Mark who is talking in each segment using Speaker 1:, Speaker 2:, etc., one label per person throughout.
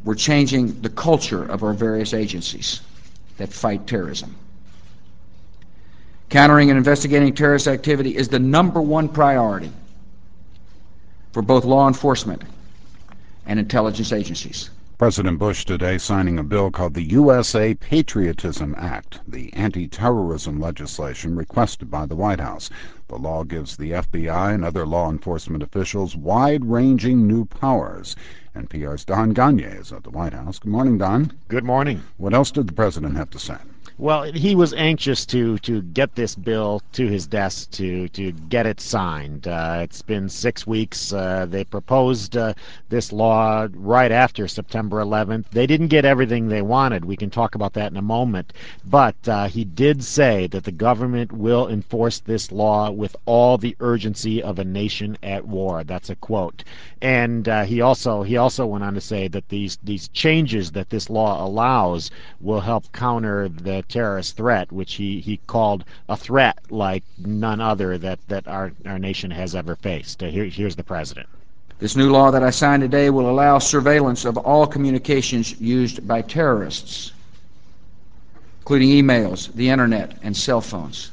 Speaker 1: We're changing the culture of our various agencies that fight terrorism. Countering and investigating terrorist activity is the #1 priority for both law enforcement and intelligence agencies.
Speaker 2: President Bush today signing a bill called the USA Patriotism Act, the anti-terrorism legislation requested by the White House. The law gives the FBI and other law enforcement officials wide-ranging new powers. NPR's Don Gonyea is at the White House. Good morning, Don.
Speaker 3: Good morning.
Speaker 2: What else did the president have to say?
Speaker 3: Well, he was anxious to get this bill to his desk to get it signed. It's been 6 weeks. They proposed this law right after September 11th. They didn't get everything they wanted. We can talk about that in a moment. But he did say that the government will enforce this law with all the urgency of a nation at war. That's a quote. And he also went on to say that these changes that this law allows will help counter the terrorist threat, which he called a threat like none other that our nation has ever faced. Here's the president.
Speaker 1: This new law that I signed today will allow surveillance of all communications used by terrorists, including emails, the internet, and cell phones.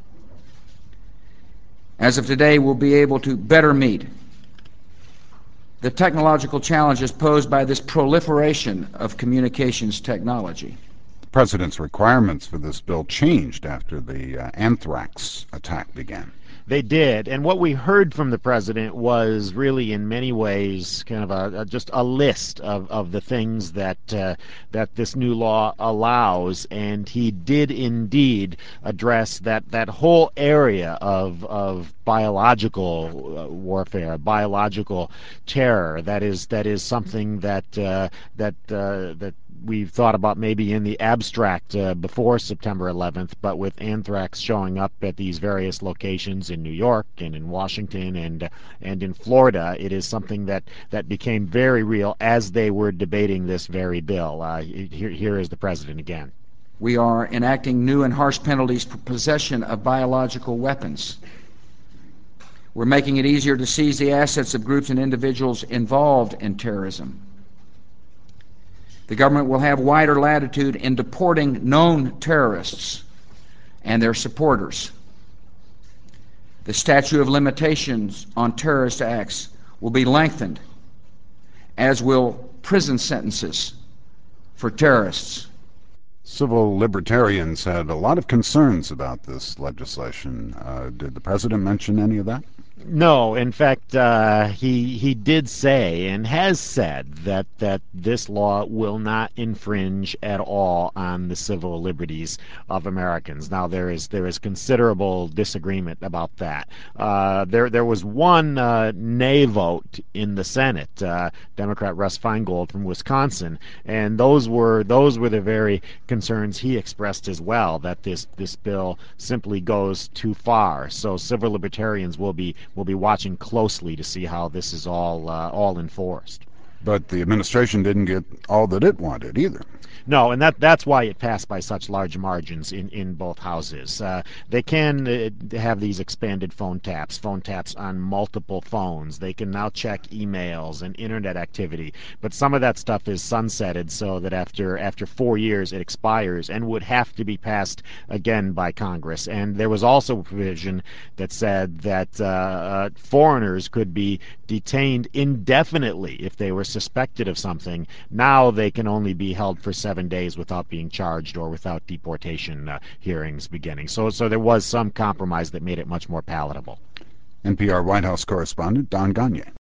Speaker 1: As of today, we'll be able to better meet the technological challenges posed by this proliferation of communications technology.
Speaker 2: The president's requirements for this bill changed after the anthrax attack began.
Speaker 3: They did, and what we heard from the president was really, in many ways, kind of just a list of the things that this new law allows, and he did indeed address that whole area of biological warfare, biological terror. That is something that we've thought about maybe in the abstract before September 11th, but with anthrax showing up at these various locations in New York and in Washington and in Florida, it is something that became very real as they were debating this very bill. Here is the president again.
Speaker 1: We are enacting new and harsh penalties for possession of biological weapons. We're making it easier to seize the assets of groups and individuals involved in terrorism. The government will have wider latitude in deporting known terrorists and their supporters. The statute of limitations on terrorist acts will be lengthened, as will prison sentences for terrorists.
Speaker 2: Civil libertarians had a lot of concerns about this legislation. Did the president mention any of that?
Speaker 3: No, in fact, he did say and has said that this law will not infringe at all on the civil liberties of Americans. Now, there is considerable disagreement about that. There was one nay vote in the Senate, Democrat Russ Feingold from Wisconsin, and those were the very concerns he expressed as well, that this bill simply goes too far. So civil libertarians will be watching closely to see how this is all enforced.
Speaker 2: But the administration didn't get all that it wanted either.
Speaker 3: No, and that's why it passed by such large margins in both houses. They can have these expanded phone taps on multiple phones. They can now check emails and internet activity. But some of that stuff is sunsetted so that after 4 years it expires and would have to be passed again by Congress. And there was also a provision that said that foreigners could be detained indefinitely if they were suspected of something. Now they can only be held for 7 days without being charged or without deportation hearings beginning. So there was some compromise that made it much more palatable.
Speaker 2: NPR White House correspondent Don Gonyea.